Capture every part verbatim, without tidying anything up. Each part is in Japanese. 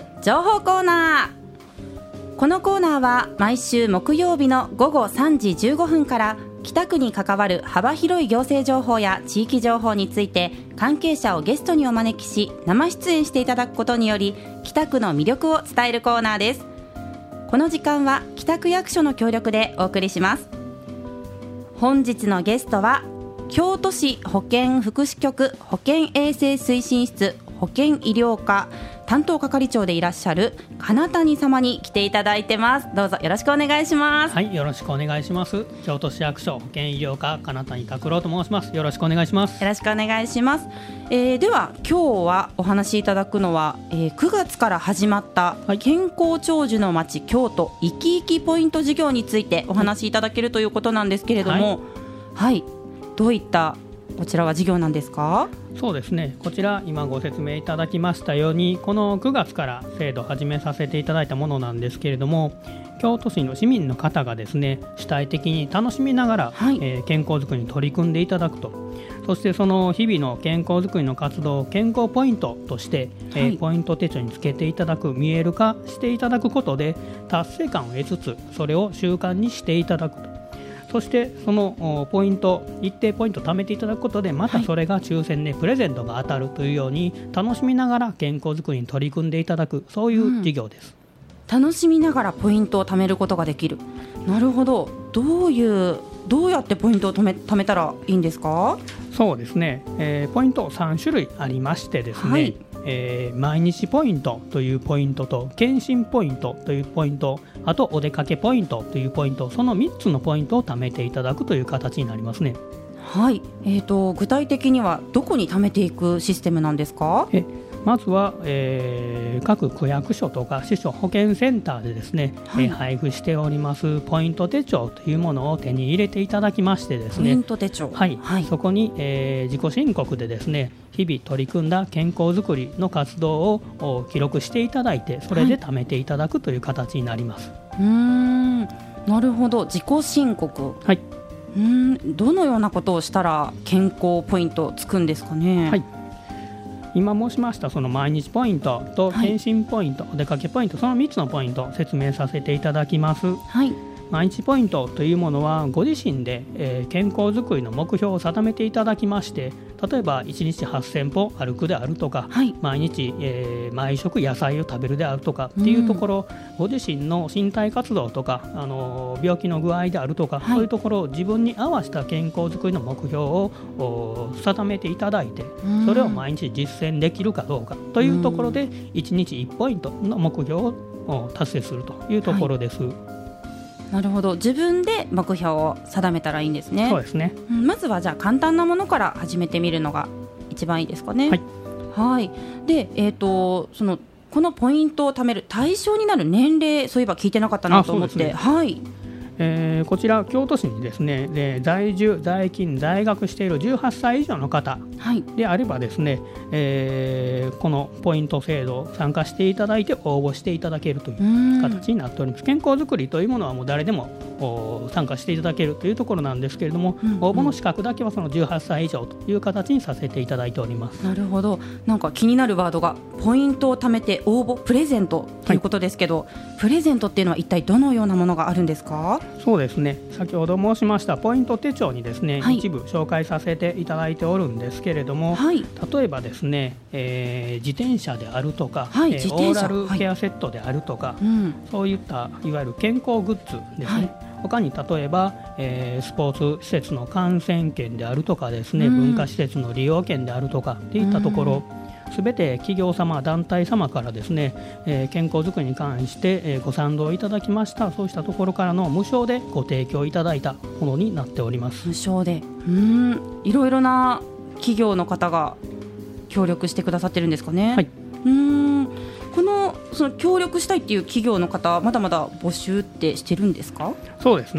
情報コーナー。このコーナーは毎週木曜日の午後さんじじゅうごふんから北区に関わる幅広い行政情報や地域情報について関係者をゲストにお招きし生出演していただくことにより北区の魅力を伝えるコーナーです。この時間は北区役所の協力でお送りします。本日のゲストは京都市保健福祉局保健衛生推進室保健医療課担当係長でいらっしゃる金谷様に来ていただいてます。どうぞよろしくお願いします。 はい、よろしくお願いします。京都市役所保健医療課金谷拓郎と申します。よろしくお願いします。 よろしくお願いします。えー、では今日はお話しいただくのは、えー、くがつから始まった健康長寿の街京都いきいきポイント事業についてお話しいただけるということなんですけれども、はい、はい、どういったこちらは事業なんですか？ そうですね、こちら今ご説明いただきましたようにこのくがつから制度を始めさせていただいたものなんですけれども、京都市の市民の方がですね主体的に楽しみながら、はい、えー、健康づくりに取り組んでいただくと、そしてその日々の健康づくりの活動を健康ポイントとして、はい、えー、ポイント手帳につけていただく、見える化していただくことで達成感を得つつそれを習慣にしていただくと、そしてそのポイント一定ポイント貯めていただくことでまたそれが抽選でプレゼントが当たるというように楽しみながら健康づくりに取り組んでいただく、そういう事業です、 うん、楽しみながらポイントを貯めることができる。なるほど。どういうどうやってポイントを貯め、貯めたらいいんですか？ そうですね、えー、ポイントさん種類ありましてですね、はい、えー、毎日ポイントというポイントと検診ポイントというポイント、あとお出かけポイントというポイント、そのみっつのポイントを貯めていただくという形になりますね。 はい、えーと、具体的にはどこに貯めていくシステムなんですか？ えまずは、えー、各区役所とか市所保健センターでですね、はい、えー、配布しておりますポイント手帳というものを手に入れていただきましてですね、 ポイント手帳、 はいはい、そこに、えー、自己申告でですね日々取り組んだ健康づくりの活動を記録していただいてそれで貯めていただくという形になります、 はい、うーん、なるほど。自己申告、 はい、 うーん、どのようなことをしたら健康ポイントつくんですかね？ はい、今申しましたその毎日ポイントと検診ポイント、はい、お出かけポイント、そのみっつのポイントを説明させていただきます、はい、毎日ポイントというものはご自身で、えー、健康づくりの目標を定めていただきまして、例えばいちにちはっせんぽ歩くであるとか、はい、毎日、えー、毎食野菜を食べるであるとかっていうところ、うん、ご自身の身体活動とか、あのー、病気の具合であるとか、はい、そういうところを自分に合わせた健康づくりの目標を定めていただいて、うん、それを毎日実践できるかどうかというところで、うん、いちにちいちポイントの目標を達成するというところです、はい。 なるほど。自分で目標を定めたらいいんですね。 そうですね、 うん、まずはじゃあ簡単なものから始めてみるのが一番いいですかね。はい、はい。で、えーと、そのこのポイントを貯める対象になる年齢、そういえば聞いてなかったなと思って、ね、はい、 えー、こちら京都市にですねで在住在勤在学しているじゅうはっさい以上の方であればですね、はい、えー、このポイント制度を参加していただいて応募していただけるという形になっております。健康づくりというものはもう誰でも参加していただけるというところなんですけれども、うんうん、応募の資格だけはそのじゅうはっさい以上という形にさせていただいております。 なるほど。なんか気になるワードがポイントを貯めて応募プレゼントということですけど、はい、プレゼントっていうのは一体どのようなものがあるんですか？ そうですね、先ほど申しましたポイント手帳にですね、はい、一部紹介させていただいておるんですけれども、はい、例えばですね、えー、自転車であるとか、はい、えー、オーラルケアセットであるとか、はい、うん、そういったいわゆる健康グッズですね、はい、他に例えば、えー、スポーツ施設の観戦券であるとかですね、うん、文化施設の利用券であるとかっていったところ、すべて企業様団体様からですね、えー、健康づくりに関して、えー、ご賛同いただきました、そうしたところからの無償でご提供いただいたものになっております。 無償で、うーん、いろいろな企業の方が協力してくださってるんですかね。はい、うーん、この、その協力したいっていう企業の方まだまだ募集ってしてるんですか？ そうですね、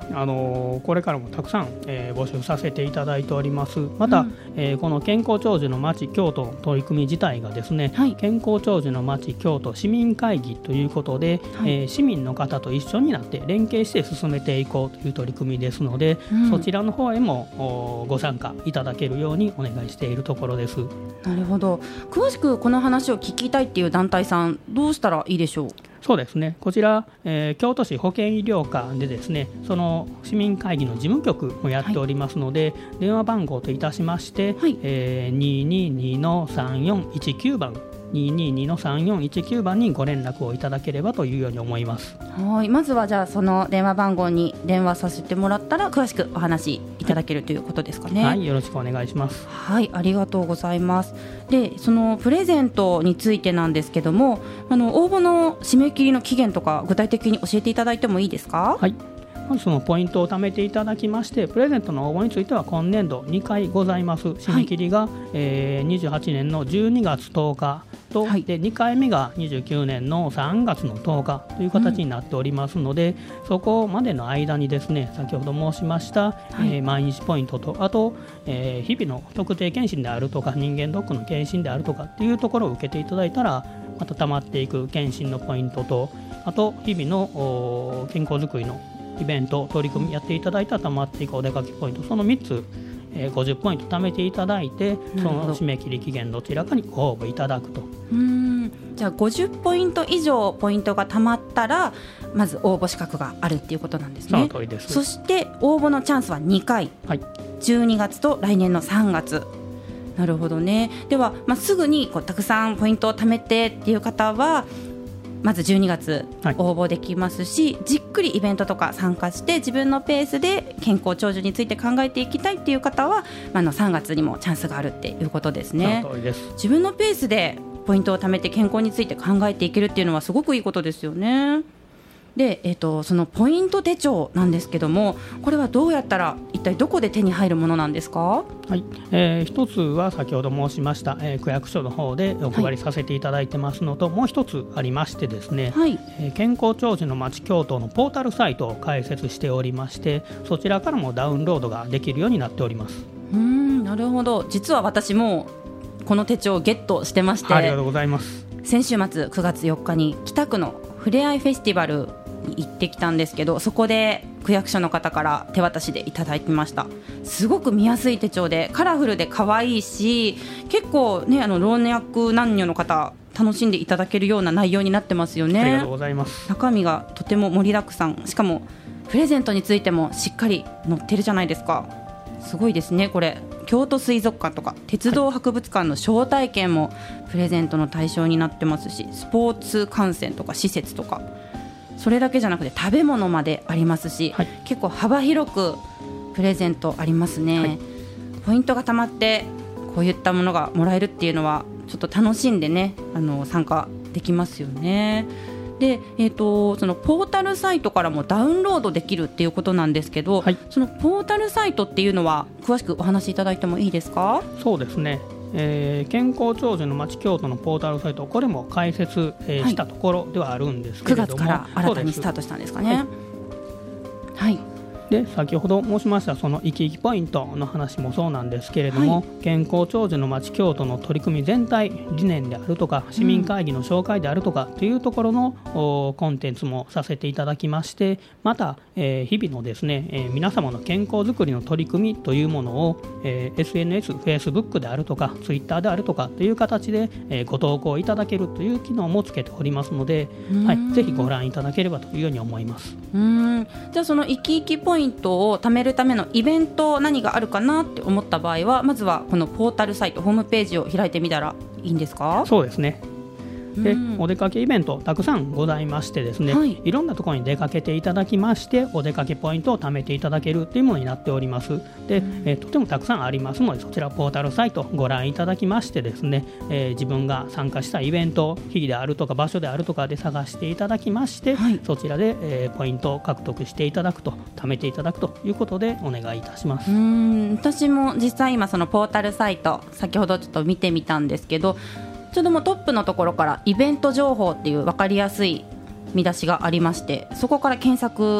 あのこれからもたくさん、えー、募集させていただいております。また、うん、えー、この健康長寿の町京都の取り組み自体がですね、はい、健康長寿の町京都市民会議ということで、はい、えー、市民の方と一緒になって連携して進めていこうという取り組みですので、うん、そちらの方へもご参加いただけるようにお願いしているところです。 なるほど。詳しくこの話を聞きたいっていう団体さん、どうしたらいいでしょう？ そうですね、こちら、えー、京都市保健医療課でですね、その市民会議の事務局もやっておりますので、はい、電話番号といたしまして、はい、えー、にーにーにーのさんよんいちきゅう 番にーにーにーのさんよんいちきゅう 番にご連絡をいただければというように思います。 はい、まずはじゃあその電話番号に電話させてもらったら詳しくお話いただけるということですかね。 はい、よろしくお願いします。 はい、ありがとうございます。で、そのプレゼントについてなんですけども、あの応募の締め切りの期限とか具体的に教えていただいてもいいですか？ はい、まずそのポイントを貯めていただきまして、プレゼントの応募については今年度にかいございます。締め切りが、はい、えー、にじゅうはちねんのじゅうにがつとおかと、はい、でにかいめがにじゅうきゅうねんのさんがつのとおかという形になっておりますので、うん、そこまでの間にですね、先ほど申しました、はい、えー、毎日ポイントと、あと、えー、日々の特定健診であるとか人間ドックの健診であるとかっていうところを受けていただいたら、また溜まっていく健診のポイントと、あと日々の健康づくりのイベント取り組みやっていただいたら溜まっていくお出かけポイント、そのみっつ、えー、ごじゅっポイント貯めていただいて、その締め切り期限どちらかにご応募いただくと。 うーん、じゃあごじゅっポイント以上ポイントが貯まったらまず応募資格があるっていうことなんですね。 その通りです。 そして応募のチャンスはにかい、はい、じゅうにがつと来年のさんがつ。なるほどね。では、まあ、すぐにこうたくさんポイントを貯めてっていう方はまずじゅうにがつ応募できますし、はい、じっくりイベントとか参加して自分のペースで健康長寿について考えていきたいっていう方は、まあ、のさんがつにもチャンスがあるっていうことですね。 その通りです。 自分のペースでポイントを貯めて健康について考えていけるっていうのはすごくいいことですよね。で、えーと、そのポイント手帳なんですけども、これはどうやったら一体どこで手に入るものなんですか？ はい、えー、一つは先ほど申しました、えー、区役所の方でお配りさせていただいてますのと、はい、もう一つありましてですね、はい、えー、健康長寿の町京都のポータルサイトを開設しておりまして、そちらからもダウンロードができるようになっております。 うーん、なるほど。実は私もこの手帳をゲットしてまして、 ありがとうございます。 先週末くがつよっかに北区のふれあいフェスティバルに行ってきたんですけど、そこで区役所の方から手渡しでいただきました。すごく見やすい手帳でカラフルで可愛いし、結構ね、あの老若男女の方楽しんでいただけるような内容になってますよね。 ありがとうございます。 中身がとても盛りだくさん、しかもプレゼントについてもしっかり載ってるじゃないですか。すごいですね。これ京都水族館とか鉄道博物館の招待券もプレゼントの対象になってますし、スポーツ観戦とか施設とか、それだけじゃなくて食べ物までありますし、はい、結構幅広くプレゼントありますね。はい、ポイントがたまってこういったものがもらえるっていうのはちょっと楽しんでね、あの参加できますよね。で、えーと、そのポータルサイトからもダウンロードできるっていうことなんですけど、はい、そのポータルサイトっていうのは詳しくお話しいただいてもいいですか？ そうですね、えー、健康長寿の町京都のポータルサイト、これも開設、えーはい、したところではあるんですけれども、 くがつから新たにスタートしたんですかね。はい、はい、 で先ほど申しましたその生き生きポイントの話もそうなんですけれども、はい、健康長寿の町京都の取り組み全体理念であるとか市民会議の紹介であるとかというところの、うん、コンテンツもさせていただきまして、また、えー、日々のですね、えー、皆様の健康づくりの取り組みというものを、えー、エスエヌエス、Facebook であるとか Twitter であるとかという形で、えー、ご投稿いただけるという機能もつけておりますので、はい、ぜひご覧いただければというように思います。 うーん、じゃあその生き生きポイントを貯めるためのイベント何があるかなって思った場合は、まずはこのポータルサイトホームページを開いてみたらいいんですか？ そうですね。でお出かけイベントたくさんございましてですね、はい、いろんなところに出かけていただきましてお出かけポイントを貯めていただけるというものになっております。で、えー、とてもたくさんありますので、そちらポータルサイトご覧いただきましてですね、えー、自分が参加したイベント日であるとか場所であるとかで探していただきまして、はい、そちらで、えー、ポイントを獲得していただくと、貯めていただくということでお願いいたします。 うーん、私も実際今そのポータルサイト先ほどちょっと見てみたんですけど、ちょうどもうトップのところからイベント情報っていう分かりやすい見出しがありまして、そこから検索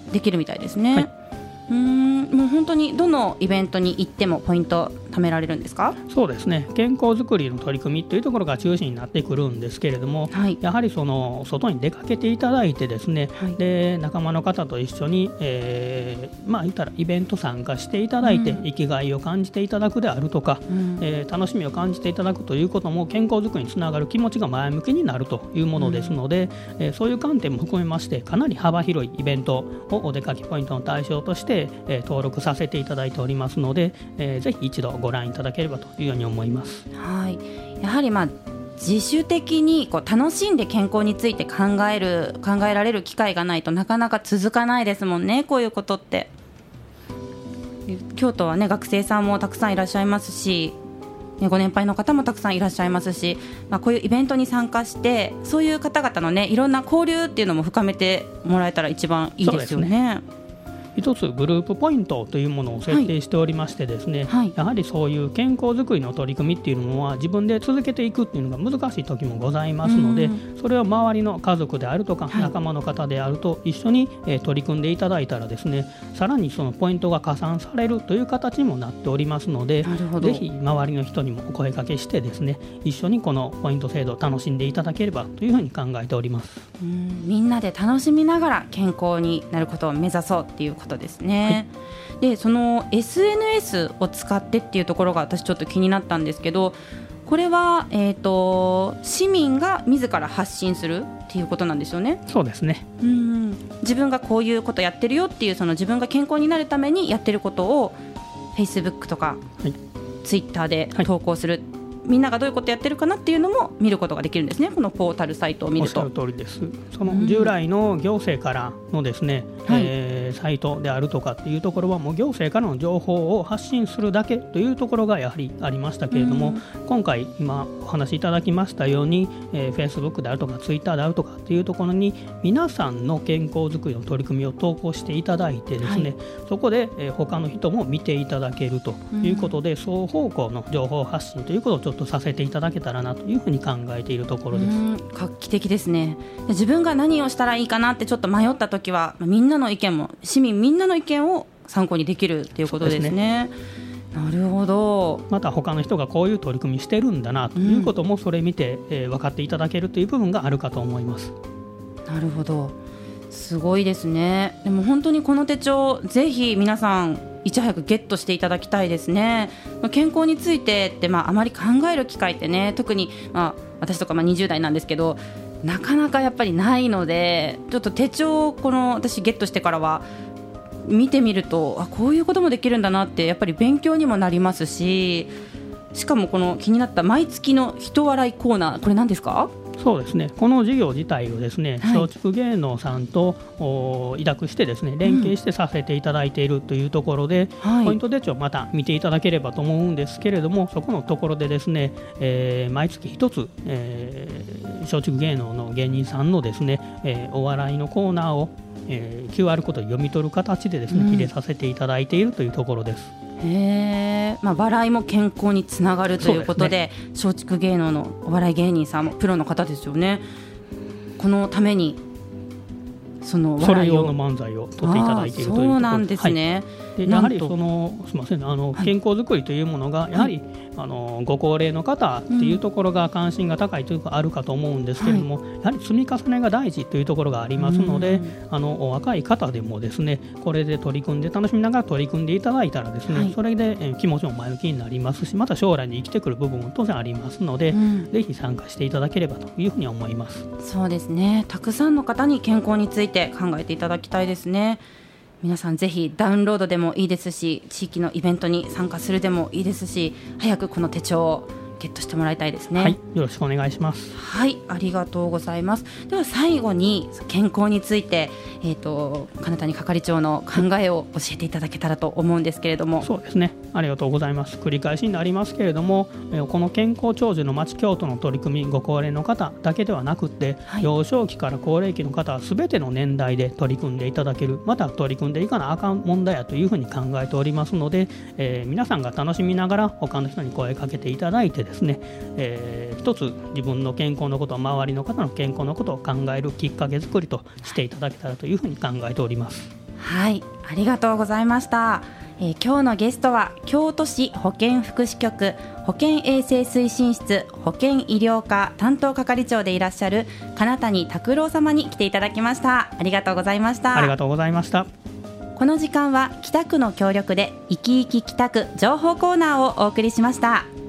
できるみたいですね。 はい、 うーんもう本当にどのイベントに行ってもポイント貯められるんですか？ そうですね、健康づくりの取り組みというところが中心になってくるんですけれども、はい、やはりその外に出かけていただいてですね、はい、で仲間の方と一緒に、えーまあ、言ったらイベント参加していただいて、うん、生きがいを感じていただくであるとか、うんえー、楽しみを感じていただくということも健康づくりにつながる気持ちが前向きになるというものですので、うんえー、そういう観点も含めましてかなり幅広いイベントをお出かけポイントの対象として、えー、登録させていただいておりますので、えー、ぜひ一度ご覧いただければというように思います。 はい、やはり、まあ、自主的にこう楽しんで健康について考える考えられる機会がないとなかなか続かないですもんね、こういうことって。京都は、ね、学生さんもたくさんいらっしゃいますし、ご年配の方もたくさんいらっしゃいますし、まあ、こういうイベントに参加してそういう方々の、ね、いろんな交流っていうのも深めてもらえたら一番いいですよね。 一つグループポイントというものを設定しておりましてですね、はい、やはりそういう健康づくりの取り組みっていうのは自分で続けていくっていうのが難しい時もございますので、それを周りの家族であるとか仲間の方であると一緒に取り組んでいただいたらですね、さらにそのポイントが加算されるという形にもなっておりますので、ぜひ周りの人にもお声掛けしてですね、一緒にこのポイント制度を楽しんでいただければというふうに考えております。 うん、みんなで楽しみながら健康になることを目指そうっていうことですね。はい、でその エスエヌエス を使ってっていうところが私ちょっと気になったんですけど、これは、えーと、市民が自ら発信するっていうことなんですよね。 そうですね。 うん、自分がこういうことやってるよっていう、その自分が健康になるためにやってることを Facebook とか、はい、Twitter で投稿する、はい、みんながどういうことやってるかなっていうのも見ることができるんですね、このポータルサイトを見ると。 おっしゃる通りです。その従来の行政からのですね、うん、えーサイトであるとかっていうところはもう行政からの情報を発信するだけというところがやはりありましたけれども、うん、今回今お話しいただきましたように、えー、Facebook であるとか Twitter であるとかっていうところに皆さんの健康づくりの取り組みを投稿していただいてですね、はい、そこで、えー、他の人も見ていただけるということで、うん、双方向の情報発信ということをちょっとさせていただけたらなというふうに考えているところです。うん、 画期的ですね。自分が何をしたらいいかなってちょっと迷ったときはみんなの意見も市民みんなの意見を参考にできるということですね。なるほど。 また他の人がこういう取り組みしてるんだなということもそれ見て、うんえー、分かっていただけるという部分があるかと思います。 なるほど、すごいですね。でも本当にこの手帳ぜひ皆さんいち早くゲットしていただきたいですね。健康についてって、まあ、あまり考える機会ってね、特に、まあ、私とかまあにじゅう代なんですけどなかなかやっぱりないので、ちょっと手帳をこの私ゲットしてからは見てみると、あこういうこともできるんだなってやっぱり勉強にもなりますし、しかもこの気になった毎月の人笑いコーナー、これ何ですか？ そうですね、この事業自体をですね、はい、松竹芸能さんと委託してですね連携してさせていただいているというところで、うん、ポイント手帳また見ていただければと思うんですけれども、そこのところでですね、えー、毎月一つ、えー、松竹芸能の芸人さんのですね、えー、お笑いのコーナーを、えー、キューアール コードで読み取る形でですね、うん、入れさせていただいているというところです。 へー、まあ、笑いも健康につながるということ で, で、ね、松竹芸能のお笑い芸人さんもプロの方ですよね。このためにそのそれ用の漫才を撮っていただいているというところで。 そうなんですね。 はい、でやはりそのすみません、あの健康づくりというものがやはり、はい、あのご高齢の方っていうところが関心が高いというかあるかと思うんですけれども、はい、やはり積み重ねが大事というところがありますので、あのお若い方でもですねこれで取り組んで楽しみながら取り組んでいただいたらですね、はい、それでえ気持ちも前向きになりますし、また将来に生きてくる部分も当然ありますので、うん、ぜひ参加していただければというふうに思います。 そうですね、たくさんの方に健康について考えていただきたいですね。皆さんぜひダウンロードでもいいですし、地域のイベントに参加するでもいいですし、早くこの手帳をゲットしてもらいたいですね。 はい、よろしくお願いします。 はい、ありがとうございます。では最後に健康について、えーと、金谷係長の考えを教えていただけたらと思うんですけれども。 そうですね、ありがとうございます。繰り返しになりますけれども、この健康長寿の町京都の取り組み、ご高齢の方だけではなくて、はい、幼少期から高齢期の方はすべての年代で取り組んでいただける、また取り組んでいかなあかん問題やというふうに考えておりますので、えー、皆さんが楽しみながら他の人に声かけていただいてですね、えー、一つ自分の健康のこと、周りの方の健康のことを考えるきっかけ作りとしていただけたらというふうに考えております。 はい、ありがとうございました。えー、今日のゲストは京都市保健福祉局保健衛生推進室保健医療課担当係長でいらっしゃる金谷拓郎様に来ていただきました。ありがとうございました。 ありがとうございました。 この時間は北区の協力でいきいき北区情報コーナーをお送りしました。